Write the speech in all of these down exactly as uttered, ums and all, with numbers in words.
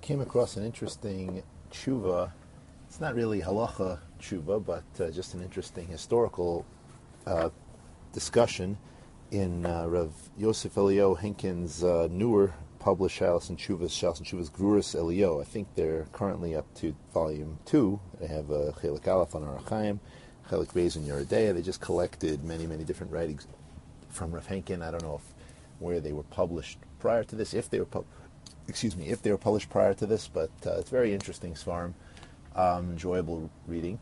came across an interesting tshuva. It's not really halacha tshuva, but uh, just an interesting historical uh, discussion in uh, Rav Yosef Elio Henkin's uh, newer published Shalos and Tshuvas, Shalos and Tshuvas Gruras Elio. I think they're currently up to volume two. They have uh, Chelik Aleph on Orach Chaim, Chelik Beis and Yeridea. They just collected many, many different writings from Rav Henkin. I don't know if where they were published prior to this, if they were pub- excuse me, if they were published prior to this, but uh, it's very interesting, Svarim, um, enjoyable reading.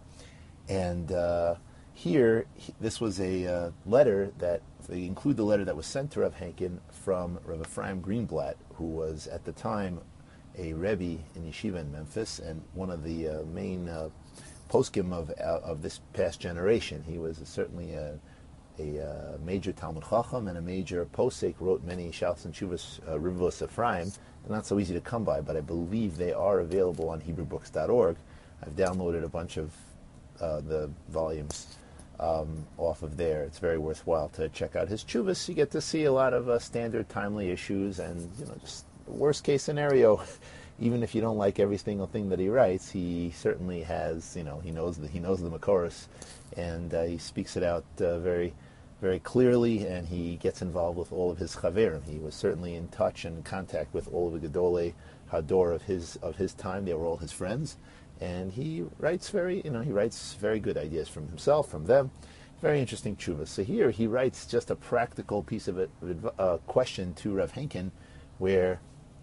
And uh, here, he, this was a uh, letter that, they include the letter that was sent to Rav Henkin from Rav Ephraim Greenblatt, who was at the time a Rebbe in Yeshiva in Memphis, and one of the uh, main uh, poskim of, uh, of this past generation. He was certainly a a uh, major Talmud Chacham and a major posek, wrote many Shalos and Tshuvas uh, Rivos Ephraim. They're not so easy to come by, but I believe they are available on Hebrew Books dot org. I've downloaded a bunch of uh, the volumes um, off of there. It's very worthwhile to check out his Tshuvas. You get to see a lot of uh, standard, timely issues, and you know, just the worst case scenario. Even if you don't like every single thing that he writes, he certainly has, you know, he knows the, he knows the Makoros, and uh, he speaks it out uh, very, very clearly, and he gets involved with all of his chaverim. He was certainly in touch and in contact with all of the Gedolei Hador of his of his time. They were all his friends, and he writes very, you know, he writes very good ideas from himself, from them. Very interesting tshuva. So here he writes just a practical piece of a uh, question to Rav Henkin, where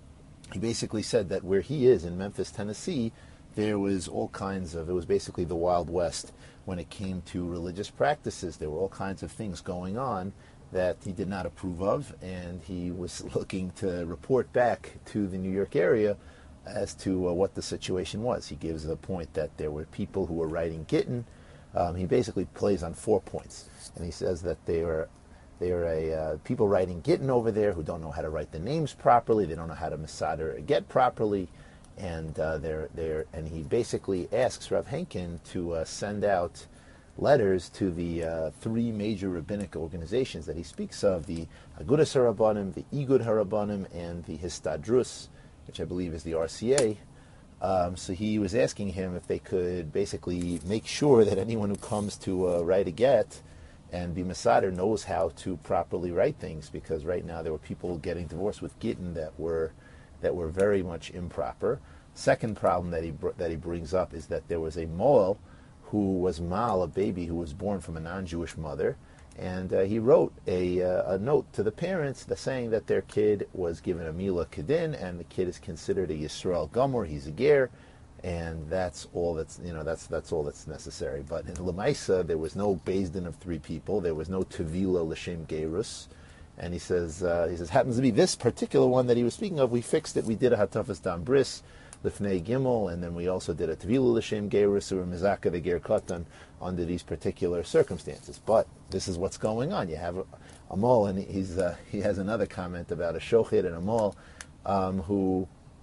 he basically said that where he is in Memphis, Tennessee, there was all kinds of, it was basically the Wild West when it came to religious practices. There were all kinds of things going on that he did not approve of, and he was looking to report back to the New York area as to uh, what the situation was. He gives the point that there were people who were writing Gittin. Um, he basically plays on four points, and he says that they are They are a, uh, people writing Gittin over there who don't know how to write the names properly. They don't know how to Masader a get properly, and uh, they're they're and he basically asks Rav Henkin to uh, send out letters to the uh, three major rabbinic organizations that he speaks of: the Agudas Harabanim, the Igud Harabanim, and the Histadrus, which I believe is the R C A. Um, so he was asking him if they could basically make sure that anyone who comes to uh, write a get and be Masader knows how to properly write things, because right now there were people getting divorced with Gittin that were that were very much improper. Second problem that he br- that he brings up is that there was a Moel who was Mal, a baby who was born from a non-Jewish mother, and uh, he wrote a, uh, a note to the parents that saying that their kid was given a Mila Kedin, and the kid is considered a Yisrael Gomor, he's a ger, and that's all that's you know that's that's all that's necessary. But in Lamaisa, there was no Beis Din of three people. There was no Tevila L'Shem Gerus, and he says uh, he says happens to be this particular one that he was speaking of. We fixed it. We did a Hatafas Dam Bris, Lifnei Gimel, and then we also did a Tevila L'Shem Gerus or Mizaka the Ger Katan under these particular circumstances. But this is what's going on. You have a, a mol, and he's uh, he has another comment about a Shochid and a mol um, who.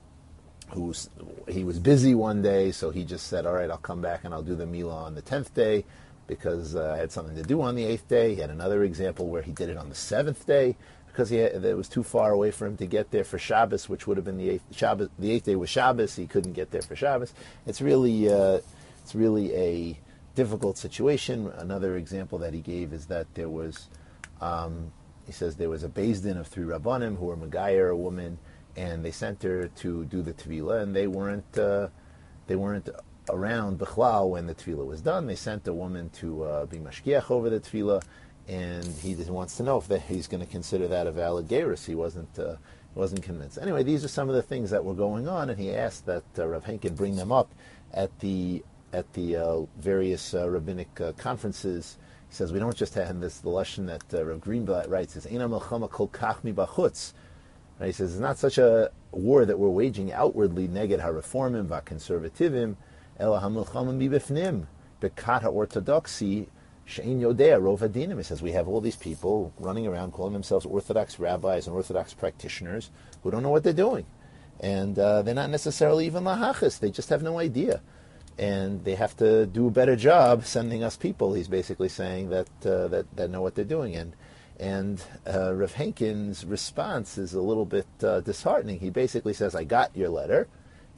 Who he was busy one day, so he just said, all right, I'll come back and I'll do the Mila on the tenth day because uh, I had something to do on the eighth day. He had another example where he did it on the seventh day because he had, it was too far away for him to get there for Shabbos, which would have been the eighth Shabbos. The eighth day was Shabbos. He couldn't get there for Shabbos. It's really, uh, it's really a difficult situation. Another example that he gave is that there was, um, he says there was a Beis Din of three Rabbanim who were Megayer, a woman, and they sent her to do the Tevila, and they weren't uh, they weren't around Bechlal when the Tevila was done. They sent a woman to uh, be Mashgiach over the Tevila, and he just wants to know if that he's going to consider that a valid gerus. He wasn't uh, wasn't convinced. Anyway, these are some of the things that were going on, and he asked that uh, Rav Henkin bring them up at the at the uh, various uh, rabbinic uh, conferences. He says we don't just have this the lesson that uh, Rav Greenblatt writes is Eina Melchama Kol Kach Mi Bachutz. He says it's not such a war that we're waging outwardly neged ha-reformim va-conservativim ela ha-milchama mi-bifnim bekat ha-orthodoxy she'in yodea rov hadinim. He says we have all these people running around calling themselves Orthodox rabbis and Orthodox practitioners who don't know what they're doing. And uh, they're not necessarily even lahachis. They just have no idea. And they have to do a better job sending us people, he's basically saying, that uh, that, that know what they're doing. And And uh, Rav Henkin's response is a little bit uh, disheartening. He basically says, I got your letter,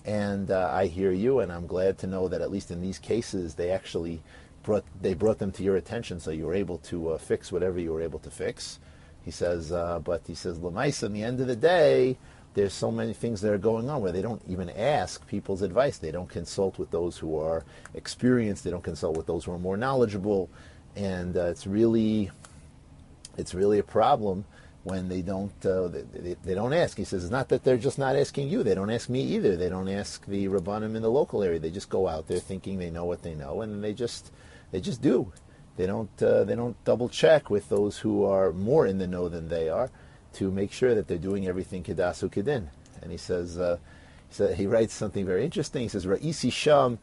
and uh, I hear you, and I'm glad to know that at least in these cases they actually brought they brought them to your attention, so you were able to uh, fix whatever you were able to fix. He says, uh, but he says, Lamaisa, in the end of the day, there's so many things that are going on where they don't even ask people's advice. They don't consult with those who are experienced. They don't consult with those who are more knowledgeable, and uh, it's really, it's really a problem when they don't, uh, they, they, they don't ask. He says it's not that they're just not asking you. They don't ask me either. They don't ask the Rabbanim in the local area. They just go out there thinking they know what they know, and they just, they just do. They don't, uh, they don't double check with those who are more in the know than they are, to make sure that they're doing everything kedasu kedin. And he says, uh, he, said, he writes something very interesting. He says, Ra'isi Sham,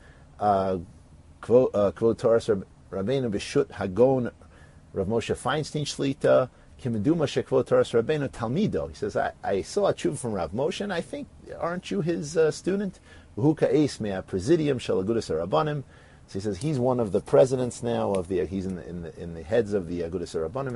Kvod Taras Rabbeinu B'Shut Hagon Rav Moshe Feinstein Shlita, Kimeduma Shekvod Taras Rabbeinu Talmido. He says, I, I saw a tshuva from Rav Moshe, and I think, aren't you his uh, student? V'hu ka'es mea Presidium Shel Agudas HaRabbanim. So he says he's one of the presidents now of the he's in the in the, in the heads of the Agudas HaRabbanim.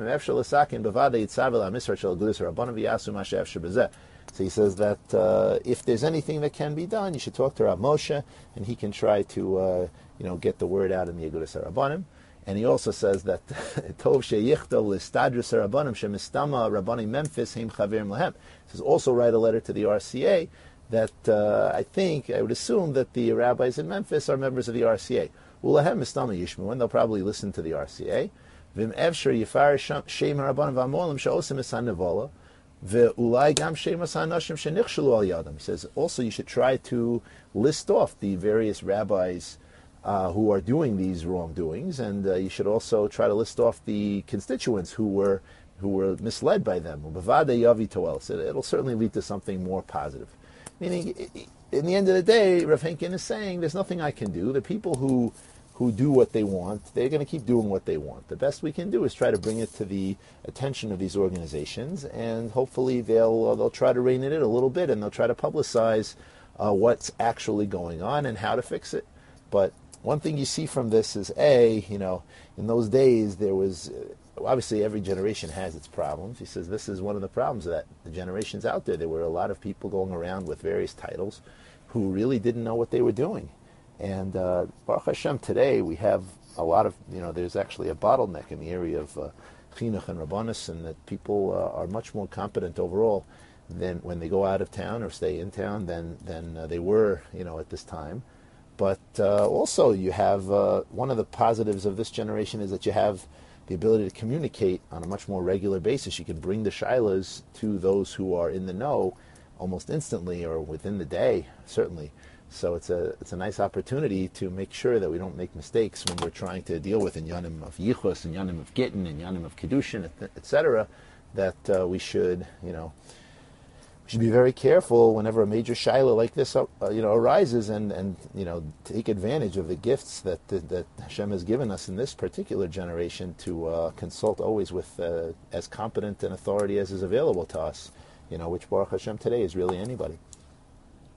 So he says that uh, if there's anything that can be done, you should talk to Rav Moshe, and he can try to uh, you know get the word out in the Agudas HaRabbanim. And he also says that Tov sheyichtov listadrus HaRabbanim shemistama Rabbani Memphis heim chaverim lahem. He says also write a letter to the R C A. That uh, I think, I would assume that the rabbis in Memphis are members of the R C A. Ulahem mistama yishmu, and they'll probably listen to the R C A. Vim evsher yifar shem harabanim v'amolim she'osim esan nevola, ve'ulai gam shem esan nashim shenichshalu al yadam. He says also you should try to list off the various rabbis uh, who are doing these wrongdoings, and uh, you should also try to list off the constituents who were who were misled by them. B'vadei yavi toel. So it'll certainly lead to something more positive. Meaning, in the end of the day, Rav Henkin is saying there's nothing I can do. The people who who do what they want, they're going to keep doing what they want. The best we can do is try to bring it to the attention of these organizations, and hopefully they'll uh, they'll try to rein it in a little bit, and they'll try to publicize uh, what's actually going on and how to fix it. But one thing you see from this is, A, you know, in those days there was... Uh, Obviously, every generation has its problems. He says this is one of the problems that the generations out there. There were a lot of people going around with various titles who really didn't know what they were doing. And uh, Baruch Hashem, today we have a lot of, you know, there's actually a bottleneck in the area of uh, chinuch and rabbanis, and that people uh, are much more competent overall than when they go out of town or stay in town than, than uh, they were, you know, at this time. But uh, also you have, uh, one of the positives of this generation is that you have the ability to communicate on a much more regular basis. You can bring the shilas to those who are in the know almost instantly or within the day, certainly. So it's a it's a nice opportunity to make sure that we don't make mistakes when we're trying to deal with inyanim of yichus, inyanim of gittin, inyanim of kedushin, et cetera. That uh, we should, you know, we should be very careful whenever a major shaila like this, uh, you know, arises, and, and you know, take advantage of the gifts that that, that Hashem has given us in this particular generation to uh, consult always with uh, as competent an authority as is available to us, you know, which Baruch Hashem today is really anybody.